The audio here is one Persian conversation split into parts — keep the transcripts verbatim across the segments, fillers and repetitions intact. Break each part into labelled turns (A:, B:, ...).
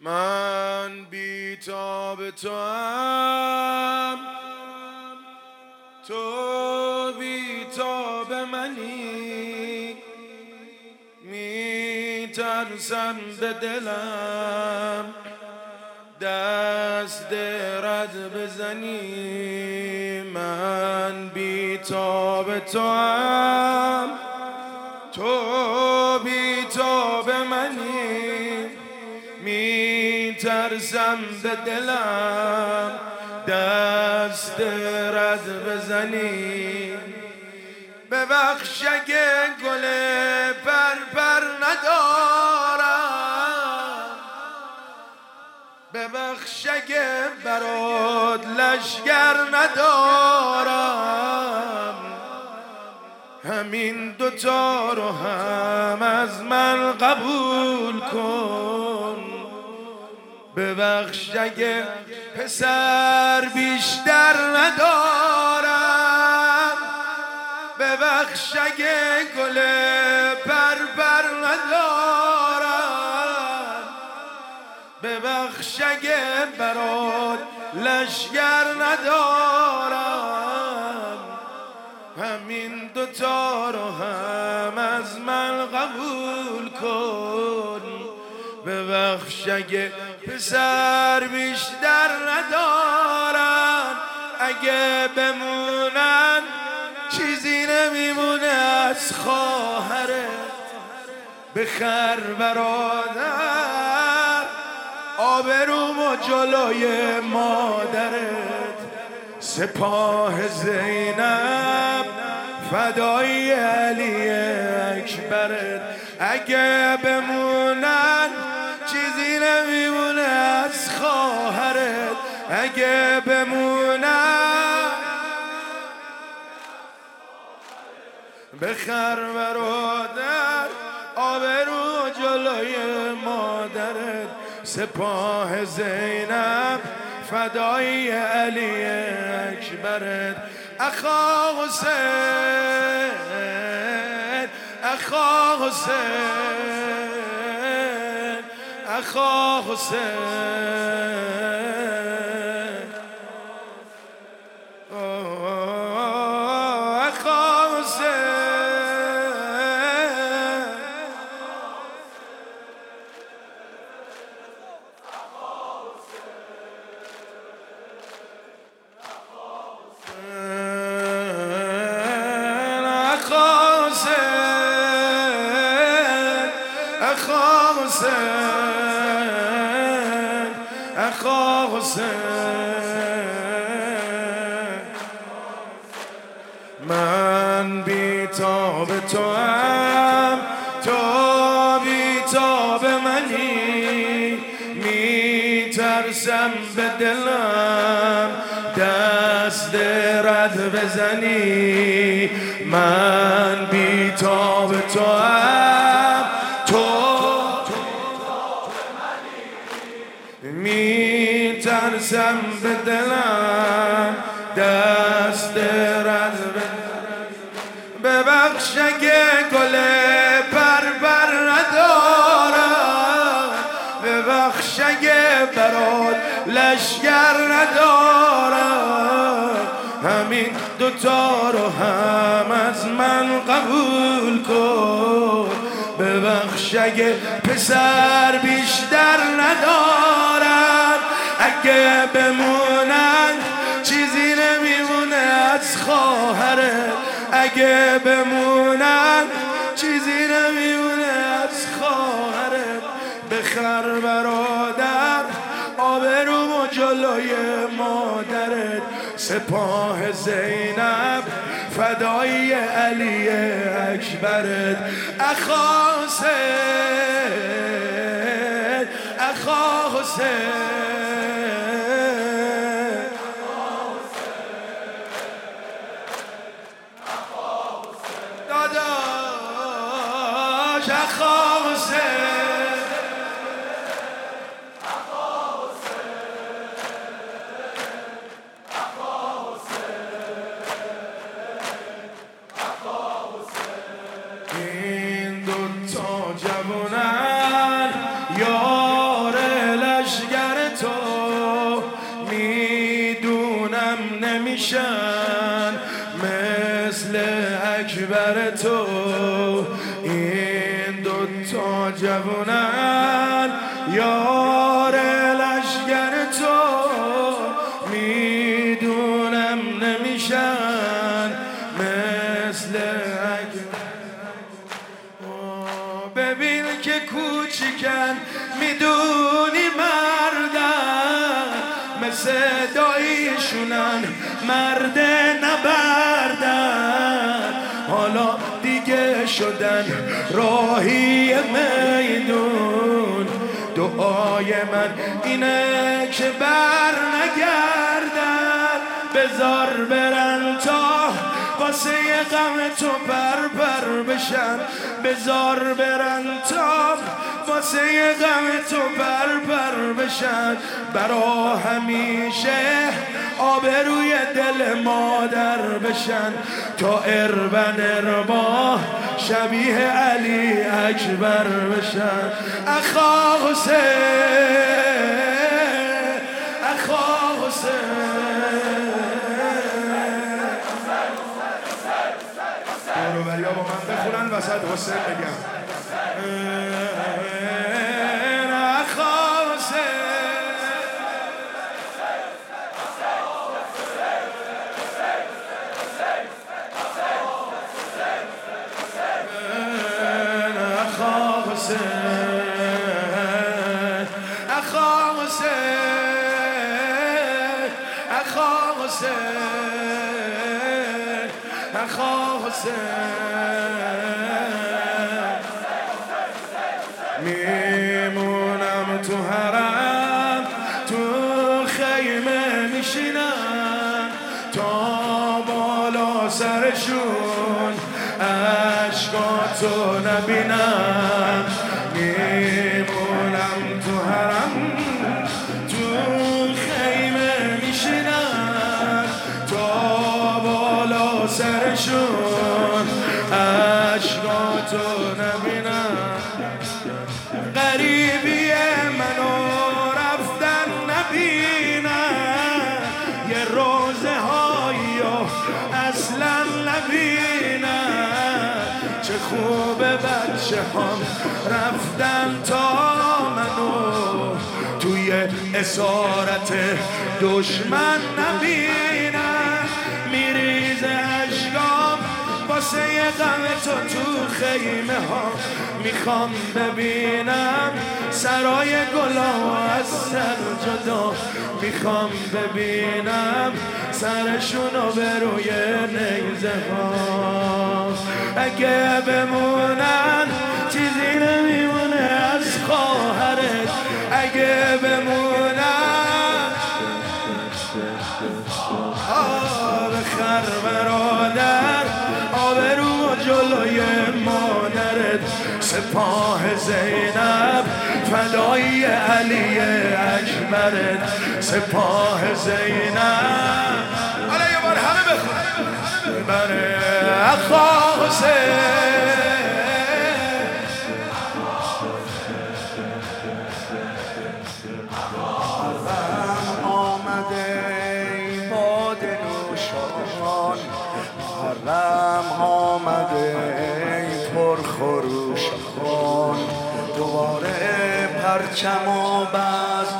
A: من بی تاب تو هم، تو بی تاب منی. می ترسم به دلم دست رد بزنی. من بی تاب تو هم، تو بی تاب منی. می ترسم به دلم دست رد بزنی. ببخش اگه گل پر پر ندارم، ببخش اگه برات لشگر ندارم. همین دوتا رو هم از من قبول کن. ببخش اگه پسر بیشتر ندارم، ببخش اگه گل پر پر ندارم. ببخش اگه برات لشگر ندارم. همین دوتا رو هم از من قبول کن. ببخش اگه پسر بیشتر ندارن، اگه بمونن چیزی نمیمونه از خواهرت. بخر برادر آبرومو جلوی مادرت. سپاه زینب فدای علی اکبرت. اگه بمونن چیزی نمیمونه از خواهرت. اگه بمونن بخر برادر آبرو جلوی مادرت. سپاه زینب فدای علی اکبرت. اخا حسین، اخا حسین، اخا حسین، اخا حسین. اخا حسین، اخا حسین. من بی تاب تو هم، تو بی تاب منی. می ترسم به دلم دست رد بزنی. من بی تاب تو هم، می ترسم به دلم دست رد بزنی. ببخش اگه گل پر پر ندارم، ببخش اگه برات لشگر ندارم. همین دوتا رو هم از من قبول کن. ببخش اگه پسر بیشتر ندارن، اگه بمونن چیزی نمیمونه از خواهرت. اگه بمونن چیزی نمیمونه از خواهرت. بخر برادر آبرومو جلوی مادرت. سپاه زینب فدای علی اکبرت. اخا حسین، اخا حسین، داداش اخا حسین، این دوتا جوانن یار لشگر تو این دوتا جوونن یار لشگر تو میدونم نمیشن مثل ببین که کوچیکن میدونی مردن مثل داییشونن مرد نبردن حالا دیگه شدن راهی میدون دعای من اینه که بر نگردن بذار برن تا واسه غم تو پر پر بشن بذار برن تا واسه غم تو پر پر بشن برا همیشه آبروی دل مادر بشن تا اربن اربا شبیه علی اکبر بشن اخا حسین اخا حسین دوروبریا با من بخونن وسط حسین بگم اخا حسین اخا حسین اخا حسین اخا حسین میمونم تو حرم تو خیمه میشینم تا بالا سرشون عشقاتو نبینم میمونم تو حرم تو خیمه میشینم تا بالا سرشون عشقاتو نبینم غریبی منو رفتن نبینم یه روزه هایی اصلا نبینم چه خوبه بچه هم رفتن تا منو توی اسارت دشمن نبینم میریزه اشکام واسه غم تو تو خیمه ها میخوام ببینم سرای گلا از سر جدا میخوام ببینم سرشونو به روی نیزه ها اگه بمونن چیزی نمیمونه از خواهرت اگه بمونن آب خر برادر آبرو جلوی مادرت سپاه زینب فدای علی اکبرت سپاه زینب حالا یه بار همه بخون بره اخا حسین آمده باد نوشان محرم آمده پرخروش خان دوباره پرچم و بزم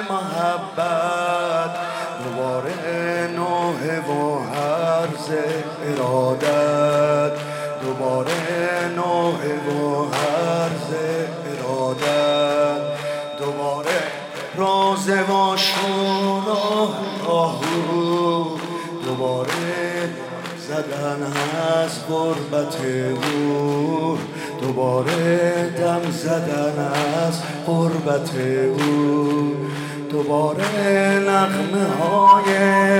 A: محبت دوباره نوح و هرز ارادت دوباره نوح و هرز ارادت دوباره رازه و شور و آهو دوباره زدن از غربت او دوباره دم زدن از غربت او دوباره نغمه های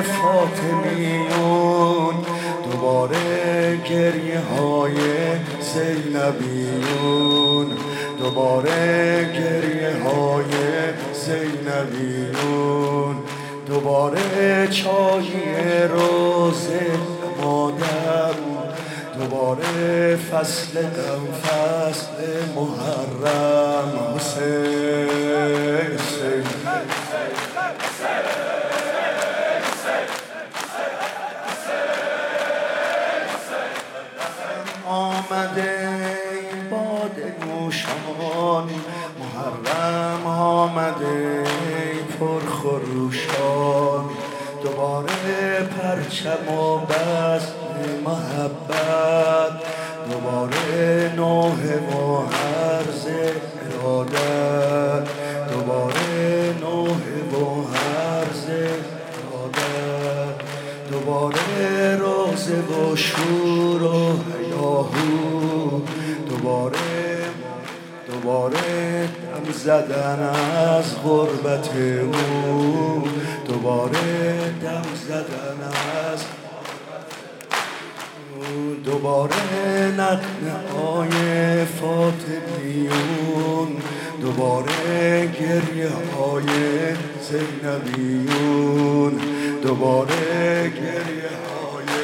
A: فاطمیون دوباره گریه های زینبیون دوباره گریه های زینبیون دوباره چای روز مادر دوباره فصل غم فصل محرم حسین حسین
B: پرچم و بزم محبت، دوباره نوحه و عرض ارادت، دوباره نوحه و عرض ارادت، دوباره روزه و شور و هیاهو، دوباره دوباره دم زدن از غربت او، دوباره دم زدن از دوباره نغمه های فاطمیون، دوباره گریه های زینبیون، دوباره گریه های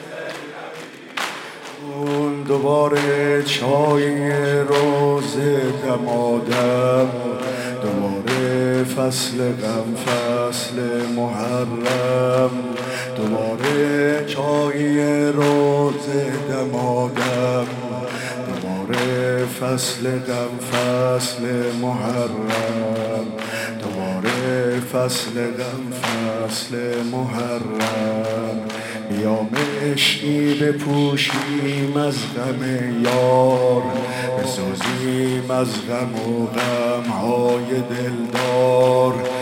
B: زینبیون، دوباره چای روز دمادم، دوباره فصل غم فصل محرم، دوباره چای روز دمادم، دوباره فصل غم فصل محرم، دوباره فصل غم فصل محرم. بیام عشقی بپوشیم از غم یار، بسازیم از غم و غمهای دلدار،